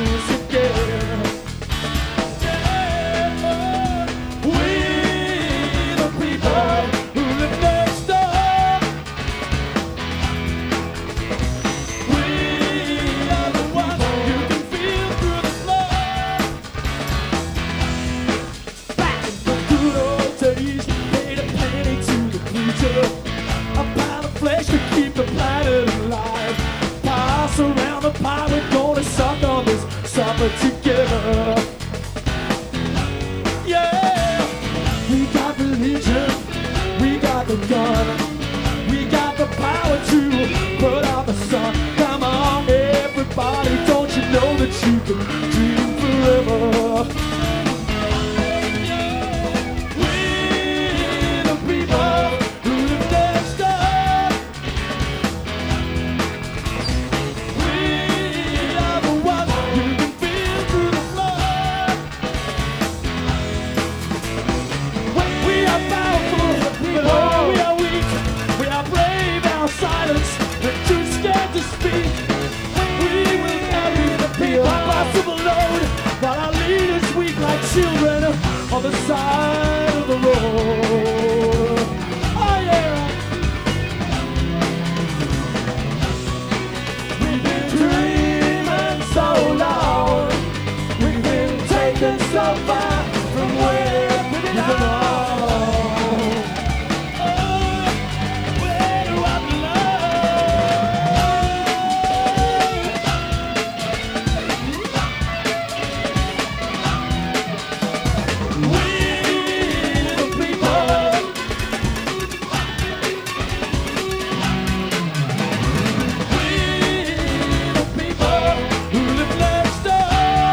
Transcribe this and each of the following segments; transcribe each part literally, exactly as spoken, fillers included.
lose again. Yeah, we the people who live next door. We are the ones you can feel through the floor. Back in the good old days, paid a penny to the preacher. A pound of flesh to keep the planet alive. Pass around the pie, we're gonna suck on this supper together. Yeah, we got religion, we got the gun, we got the power to put out the sun. Come on, everybody, don't you know that you can dream forever? We the people who live next door. We are the ones you can feel through the floor. When we are powerful, but oh, we are weak. We are brave in our silence, we're too scared to speak. We will carry the impossible load, while our leaders weep like children on the side of the road. Oh yeah. We've been dreaming so long, we've been taken so far from where we belong. Oh, where do I belong? We the people. We the people who live next door.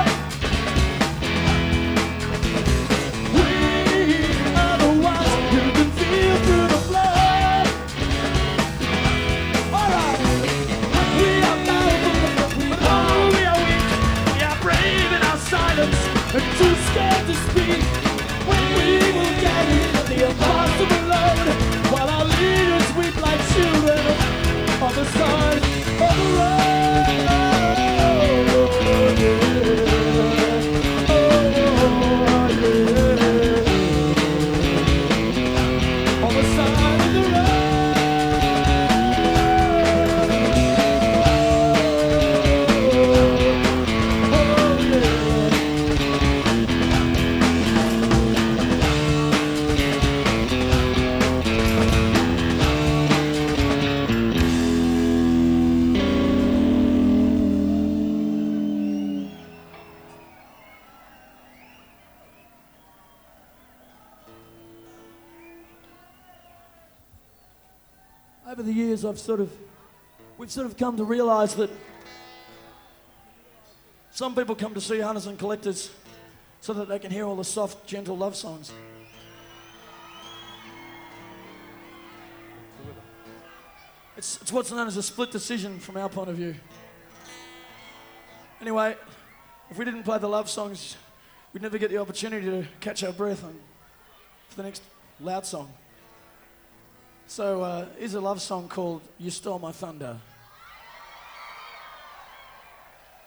We are the ones you can feel through the floor. Alright, we are powerful, but oh, we are weak. We are brave in our silence and too scared to speak. When we will carry the impossible load, while our leaders weep like children on the side of the road. Yeah. Oh, yeah. On the side of the Over the years, I've sort of, we've sort of come to realise that some people come to see Hunters and Collectors so that they can hear all the soft, gentle love songs. It's, it's what's known as a split decision from our point of view. Anyway, if we didn't play the love songs, we'd never get the opportunity to catch our breath on for the next loud song. So uh, here's a love song called You Stole My Thunder.